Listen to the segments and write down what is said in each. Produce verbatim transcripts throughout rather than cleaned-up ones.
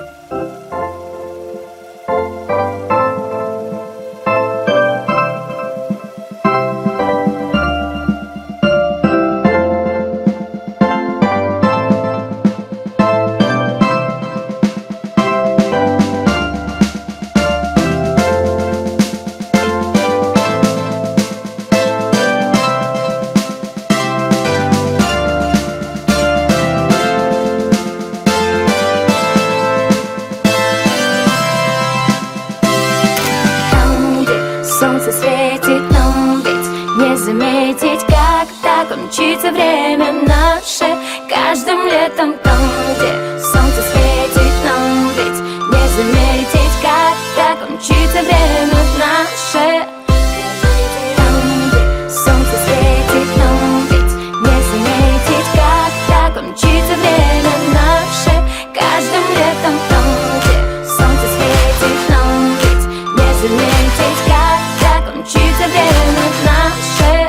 Солнце светит нам, ведь не заметить, как так мчится время наше. Каждым летом там, где солнце светит нам, ведь не заметить, как так мчится время наше. Там, где солнце светит нам, ведь не заметить, как так мчится время наше. Каждым летом там, где солнце светит нам, ведь не заметить, как мчится время наше.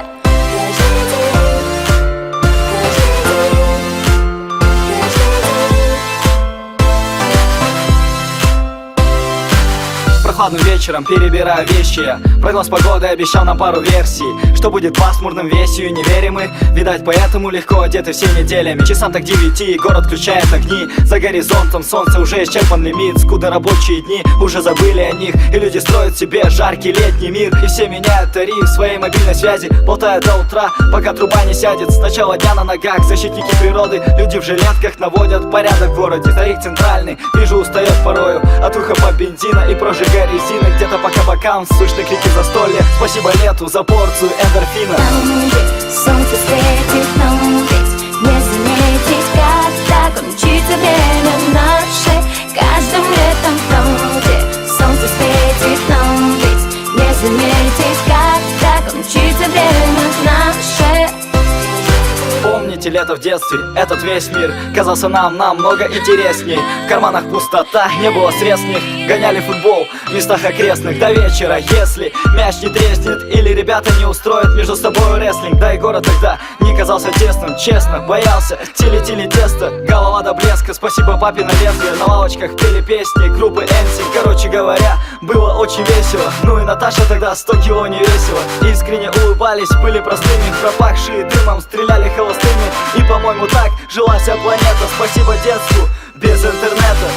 Прохладным вечером перебираю вещи я. Прогноз погоды обещал нам пару версий, что будет пасмурным весью, не верим мы. Видать, поэтому легко одеты все неделями. Часам так девяти, город включает огни. За горизонтом солнце уже исчерпан лимит. Скудно рабочие дни, уже забыли о них. И люди строят себе жаркий летний мир. И все меняют тариф своей мобильной связи, болтают до утра, пока труба не сядет. С начала дня на ногах защитники природы. Люди в жилетках наводят порядок в городе. Старик центральный, вижу, устает порою от выхлопа бензина и прожига резины. Где-то по кабакам слышны крики застолья. Спасибо лету за порцию эндорфина. Там, где солнце светит нам, ведь не заметить, как так мчится время наше. Каждым летом там, где солнце светит нам, ведь не заметить, как так мчится время наше. Помните лето в детстве, этот весь мир казался нам намного интересней. В карманах пустота, не было средств в них. Гоняли футбол в местах окрестных до вечера. Если мяч не треснет или ребята не устроят между собой рестлинг. Да и город тогда не казался тесным, честно, боялся. Тили-тили тесто, голова до блеска. Спасибо папе на лезвие, на лавочках пели песни группы Энси. Короче говоря, было очень весело. Ну и Наташа тогда сто кило не весила. Искренне улыбались, были простыми, пропахшие дымом, стреляли холостыми. И, по-моему, так жила вся планета. Спасибо детству без интернета.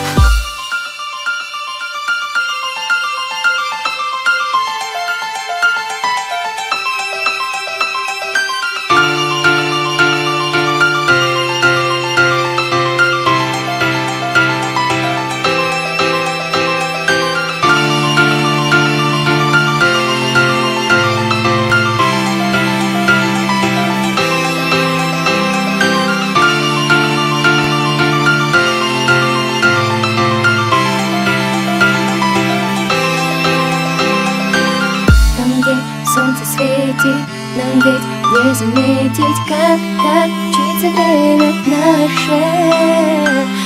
Солнце светит нам, ведь не заметить, как так мчится время наше.